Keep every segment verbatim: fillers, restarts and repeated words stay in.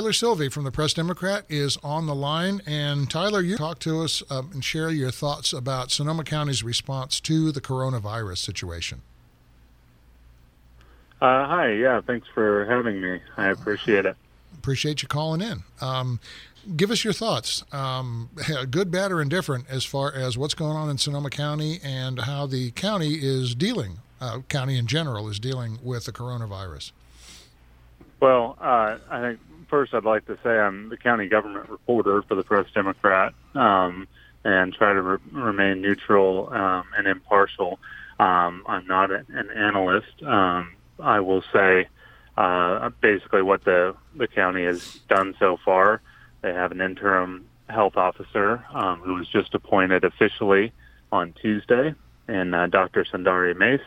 Tyler Sylvie from the Press Democrat is on the line. And Tyler, you talk to us um, and share your thoughts about Sonoma County's response to the coronavirus situation. Uh, hi, yeah, thanks for having me. I appreciate it. Appreciate you calling in. Um, give us your thoughts, um, good, bad, or indifferent, as far as what's going on in Sonoma County and how the county is dealing, uh, county in general is dealing with the coronavirus. Well, uh, I think first I'd like to say I'm the county government reporter for the Press Democrat, um, and try to re- remain neutral um, and impartial. Um, I'm not a, an analyst. Um, I will say uh, basically what the, the county has done so far. They have an interim health officer um, who was just appointed officially on Tuesday, and uh, Doctor Sundari Mace.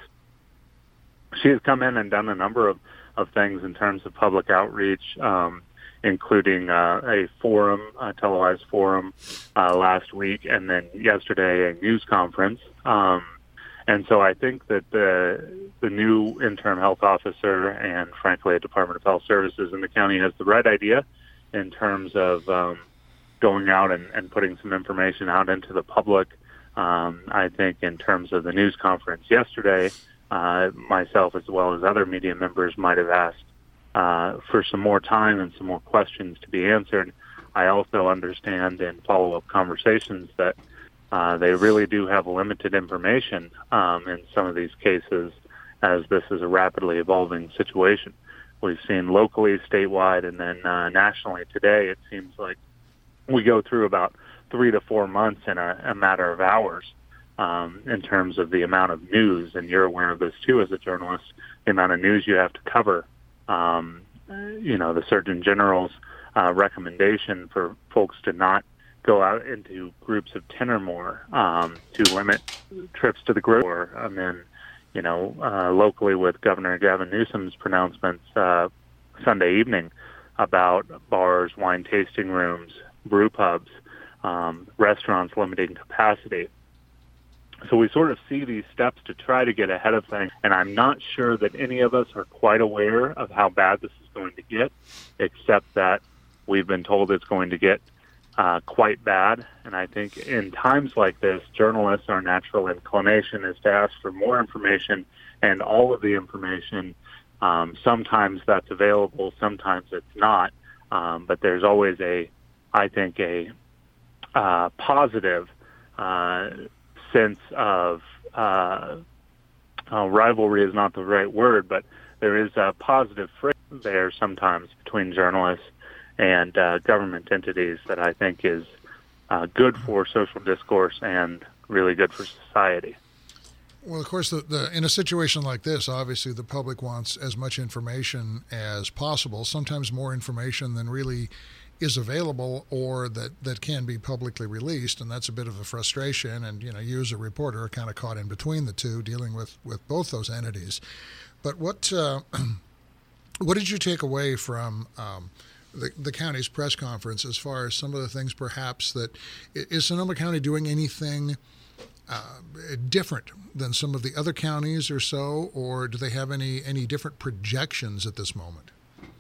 She has come in and done a number of, of things in terms of public outreach, um, including uh, a forum, a televised forum uh, last week, and then yesterday a news conference. Um, And so I think that the the new interim health officer and, frankly, a Department of Health Services in the county has the right idea in terms of um, going out and, and putting some information out into the public. Um, I think in terms of the news conference yesterday, uh, myself as well as other media members might have asked uh, for some more time and some more questions to be answered. I also understand in follow-up conversations that Uh, they really do have limited information um, in some of these cases, as this is a rapidly evolving situation. We've seen locally, statewide, and then uh, nationally today, it seems like we go through about three to four months in a, a matter of hours um, in terms of the amount of news, and you're aware of this too as a journalist, the amount of news you have to cover. Um, you know, the Surgeon General's uh, recommendation for folks to not go out into groups of ten or more, um, to limit trips to the grocery. And then, you know, uh, locally with Governor Gavin Newsom's pronouncements uh, Sunday evening about bars, wine tasting rooms, brew pubs, um, restaurants limiting capacity. So we sort of see these steps to try to get ahead of things, and I'm not sure that any of us are quite aware of how bad this is going to get, except that we've been told it's going to get Uh, quite bad. And I think in times like this, journalists, our natural inclination is to ask for more information, and all of the information, um, sometimes that's available, sometimes it's not. Um, but there's always a, I think, a uh, positive uh, sense of, uh, uh, rivalry is not the right word, but there is a positive friction there sometimes between journalists and uh, government entities that I think is uh, good for social discourse and really good for society. Well, of course, the, the, in a situation like this, obviously the public wants as much information as possible, sometimes more information than really is available or that, that can be publicly released, and that's a bit of a frustration. And, you know, you as a reporter are kind of caught in between the two, dealing with, with both those entities. But what, uh, what did you take away from um, The, the county's press conference as far as some of the things perhaps that is Sonoma County doing anything uh, different than some of the other counties or so, or do they have any, any different projections at this moment?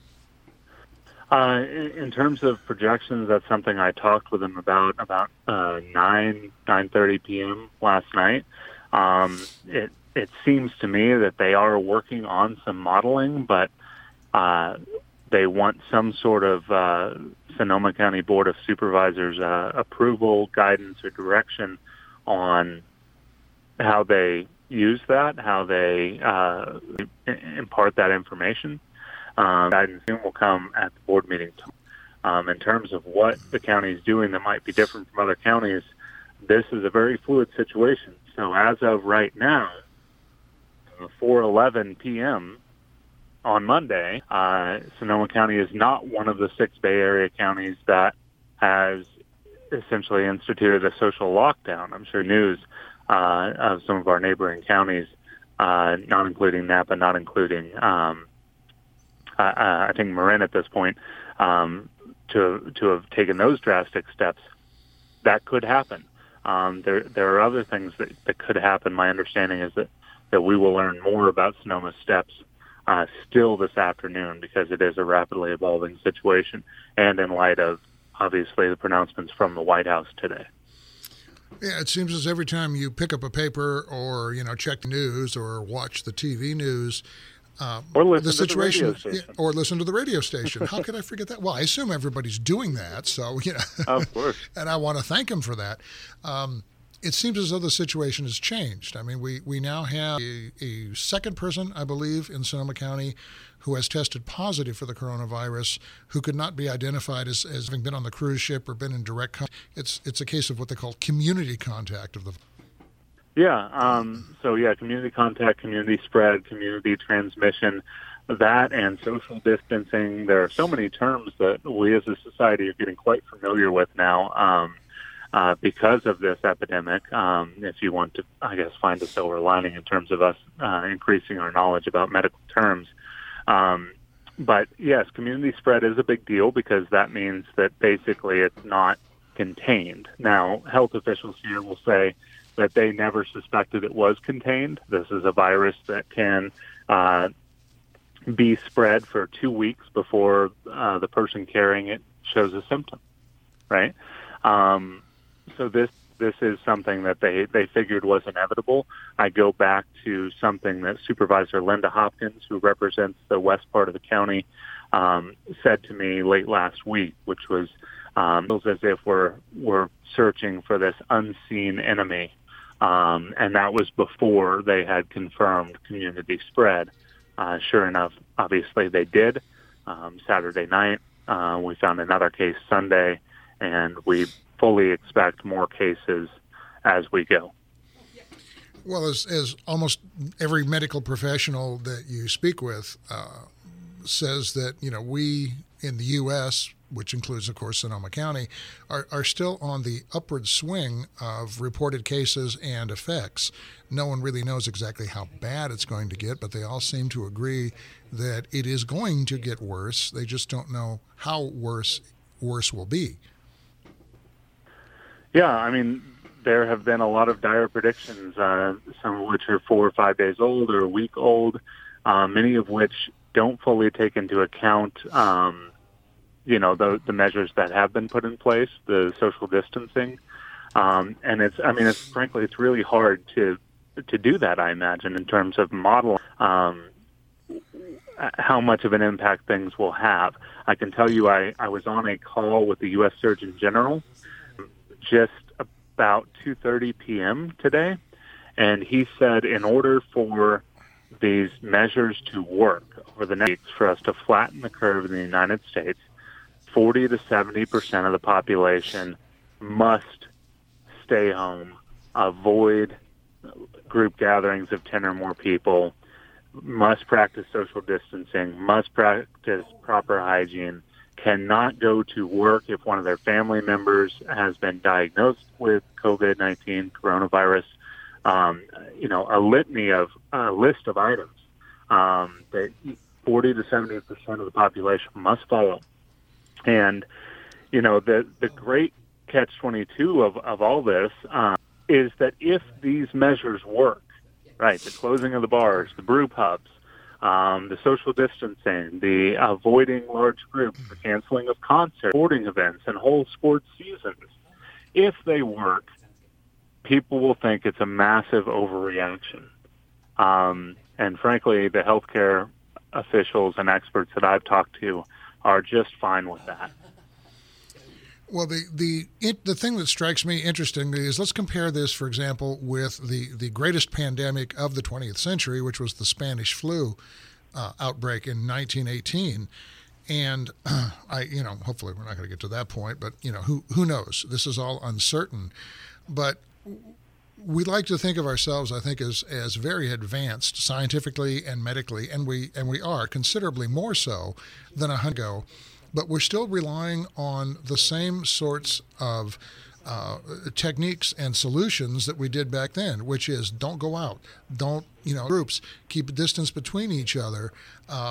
Uh, in, in terms of projections, that's something I talked with them about about uh, nine, nine thirty p.m. last night. Um, it, it seems to me that they are working on some modeling, but uh, they want some sort of uh, Sonoma County Board of Supervisors uh, approval, guidance, or direction on how they use that, how they uh, impart that information. Um, guidance will come at the board meeting tomorrow. Um, in terms of what the county is doing that might be different from other counties, this is a very fluid situation. So as of right now, four eleven p.m., on Monday, uh, Sonoma County is not one of the six Bay Area counties that has essentially instituted a social lockdown. I'm sure news uh, of some of our neighboring counties, uh, not including Napa, not including, um, uh, I think, Marin at this point, um, to to have taken those drastic steps. That could happen. Um, there there are other things that, that could happen. My understanding is that, that we will learn more about Sonoma's steps uh, still this afternoon because it is a rapidly evolving situation, and in light of, obviously, the pronouncements from the White House today. Yeah, it seems as every time you pick up a paper or, you know, check the news or watch the T V news, um, or listen the situation, to the radio station. Or listen to the radio station. How could I forget that? Well, I assume everybody's doing that, so, you know. Of course. And I want to thank them for that. Um, it seems as though the situation has changed. I mean, we, we now have a, a second person, I believe, in Sonoma County who has tested positive for the coronavirus, who could not be identified as, as having been on the cruise ship or been in direct contact. It's, it's a case of what they call community contact of the Yeah. Um, so, yeah, community contact, community spread, community transmission, that and social distancing. There are so many terms that we as a society are getting quite familiar with now um, uh, because of this epidemic. Um, if you want to, I guess, find a silver lining in terms of us uh, increasing our knowledge about medical terms. Um, but, yes, community spread is a big deal because that means that basically it's not contained. Now, health officials here will say that they never suspected it was contained. This is a virus that can uh, be spread for two weeks before uh, the person carrying it shows a symptom, right? Um, so this this is something that they, they figured was inevitable. I go back to something that Supervisor Linda Hopkins, who represents the west part of the county, um, said to me late last week, which was um, it was as if we're, we're searching for this unseen enemy. Um, and that was before they had confirmed community spread. Uh, sure enough, obviously they did. Um, Saturday night, uh, we found another case Sunday, and we fully expect more cases as we go. Well, as, as almost every medical professional that you speak with uh, says that, you know, we in the U S, which includes, of course, Sonoma County, are, are still on the upward swing of reported cases and effects. No one really knows exactly how bad it's going to get, but they all seem to agree that it is going to get worse. They just don't know how worse worse will be. Yeah, I mean, there have been a lot of dire predictions, uh, some of which are four or five days old or a week old, uh, many of which don't fully take into account um, you know, the the measures that have been put in place, the social distancing. Um, and it's, I mean, it's frankly, it's really hard to to do that, I imagine, in terms of modeling um, how much of an impact things will have. I can tell you I, I was on a call with the U S Surgeon General just about two thirty p.m. today, and he said in order for these measures to work over the next weeks, for us to flatten the curve in the United States, forty to seventy percent of the population must stay home, avoid group gatherings of ten or more people, must practice social distancing, must practice proper hygiene, cannot go to work if one of their family members has been diagnosed with COVID nineteen, coronavirus, um, you know, a litany of, a list of items um, that forty to seventy percent of the population must follow. And, you know, the, the great catch twenty-two of, of all this um, is that if these measures work, right, the closing of the bars, the brew pubs, um, the social distancing, the avoiding large groups, the canceling of concerts, sporting events, and whole sports seasons, if they work, people will think it's a massive overreaction. Um, and frankly, the healthcare officials and experts that I've talked to are just fine with that. Well, the the it, the thing that strikes me interestingly is, let's compare this, for example, with the, the greatest pandemic of the twentieth century, which was the Spanish flu uh, outbreak in nineteen eighteen. And uh, I, you know, hopefully we're not going to get to that point, but you know, who who knows? This is all uncertain. But we like to think of ourselves, I think, as as very advanced scientifically and medically, and we and we are considerably more so than a hundred ago. But we're still relying on the same sorts of uh, techniques and solutions that we did back then, which is don't go out, don't, you know, groups, keep a distance between each other, um,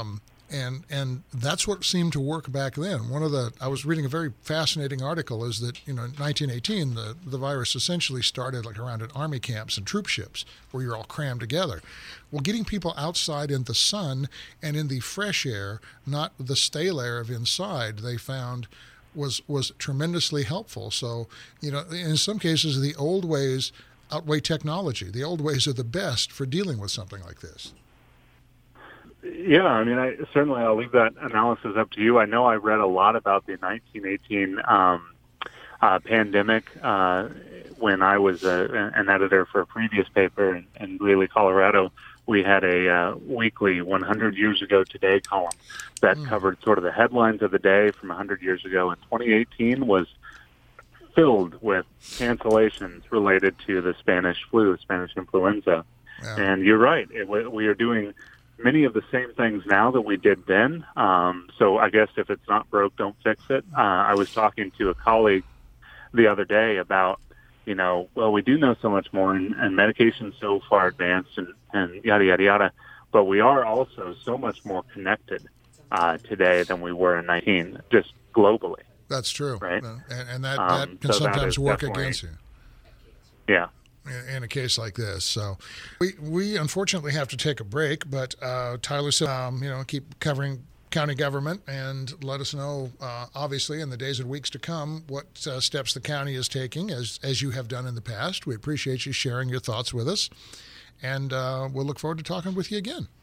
And and that's what seemed to work back then. One of the I was reading a very fascinating article is that, you know, in nineteen eighteen the, the virus essentially started like around at army camps and troop ships where you're all crammed together. Well, getting people outside in the sun and in the fresh air, not the stale air of inside, they found was was tremendously helpful. So, you know, in some cases the old ways outweigh technology. The old ways are the best for dealing with something like this. Yeah, I mean, I certainly I'll leave that analysis up to you. I know I read a lot about the nineteen eighteen um, uh, pandemic uh, when I was a, an editor for a previous paper in, in Greeley, Colorado. We had a uh, weekly one hundred years ago today column that mm. covered sort of the headlines of the day from one hundred years ago. And twenty eighteen was filled with cancellations related to the Spanish flu, Spanish influenza. Yeah. And you're right. It, we are doing many of the same things now that we did then. Um, so I guess if it's not broke, don't fix it. Uh, I was talking to a colleague the other day about, you know, well, we do know so much more, and, and medication's so far advanced, and, and yada, yada, yada. But we are also so much more connected uh, today than we were in nineteen, just globally. That's true. Right? And, and that, Um, that can so that sometimes is work definitely- against you. Yeah. in- in a case like this. So we we unfortunately have to take a break, but uh, Tyler, so, um, you know, keep covering county government and let us know, uh, obviously, in the days and weeks to come, what uh, steps the county is taking, as as you have done in the past. We appreciate you sharing your thoughts with us, and uh, we'll look forward to talking with you again.